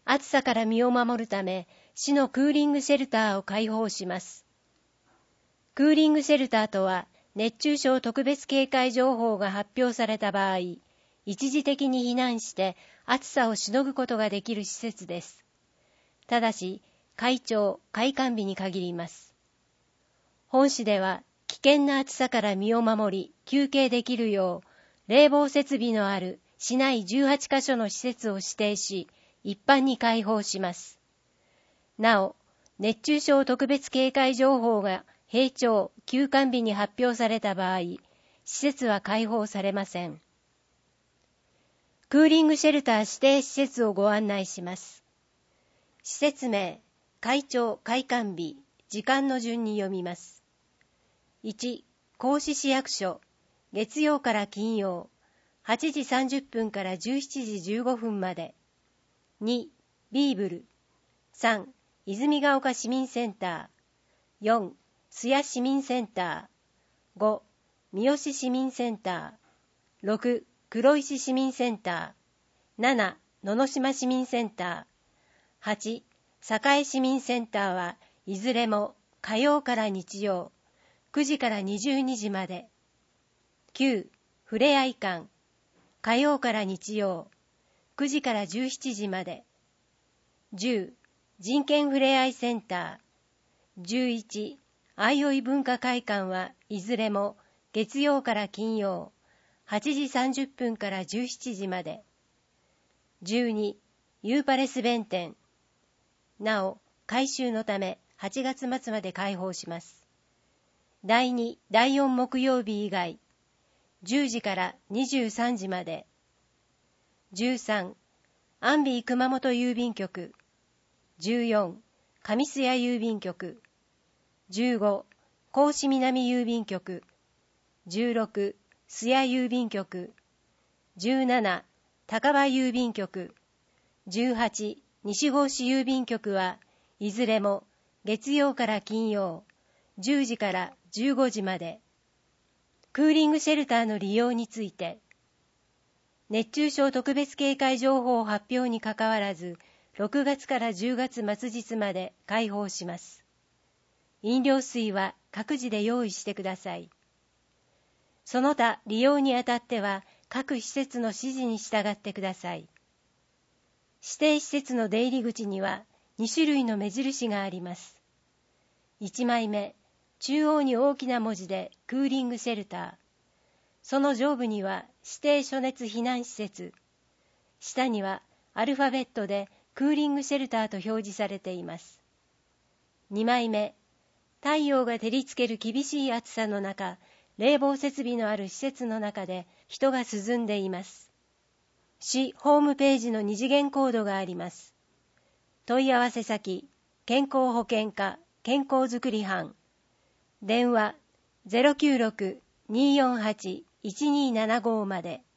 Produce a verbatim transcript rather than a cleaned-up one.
暑さから身を守るため、市のクーリングシェルターを開放します。クーリングシェルターとは、熱中症特別警戒情報が発表された場合、一時的に避難して暑さをしのぐことができる施設です。ただし、開庁・開館日に限ります。本市では、危険な暑さから身を守り、休憩できるよう、冷房設備のある市内じゅうはちカ所の施設を指定し、一般に開放します。なお、熱中症特別警戒情報が閉庁・休館日に発表された場合、施設は開放されません。クーリングシェルター指定施設をご案内します。施設名、開庁・開館日、時間の順に読みます。いち、甲子市役所、月曜から金曜、はちじさんじゅっぷんからじゅうしちじじゅうごふんまで。に、ビーブル。さん、泉ヶ丘市民センター。よん、須谷市民センター。ご、三好市民センター。ろく、黒石市民センター。なな、野々島市民センター。はち、栄市民センターはいずれも火曜から日曜、くじからにじゅうにじまで。きゅう、ふれあい館、火曜から日曜、くじからじゅうしちじまで。じゅう、人権ふれあいセンター。じゅういち、あいおい文化会館はいずれも月曜から金曜、はちじさんじゅっぷんからじゅうしちじまで。じゅうに、ユーパレス弁天。なお、改修のためはちがつ末まで開放します。だいに、だいよん木曜日以外、じゅうじからにじゅうさんじまで。じゅうさん、安美熊本郵便局。じゅうよん、上須谷郵便局。じゅうご、甲子南郵便局。じゅうろく、須谷郵便局。じゅうなな、高場郵便局。じゅうはち、西郷市郵便局はいずれも月曜から金曜、じゅうじからじゅうごじまで。クーリングシェルターの利用について、熱中症特別警戒情報発表にかかわらず、ろくがつからじゅうがつ末日まで開放します。飲料水は各自で用意してください。その他利用にあたっては各施設の指示に従ってください。指定施設の出入り口にはに種類の目印があります。いちまいめ、中央に大きな文字でクーリングシェルター。その上部には指定暑熱避難施設。下にはアルファベットでクーリングシェルターと表示されています。にまいめ、太陽が照りつける厳しい暑さの中、冷房設備のある施設の中で人が涼んでいます。市ホームページの二次元コードがあります。問い合わせ先、健康保険課健康づくり班。電話 ゼロきゅうろく にーよんはち いちにーななご まで。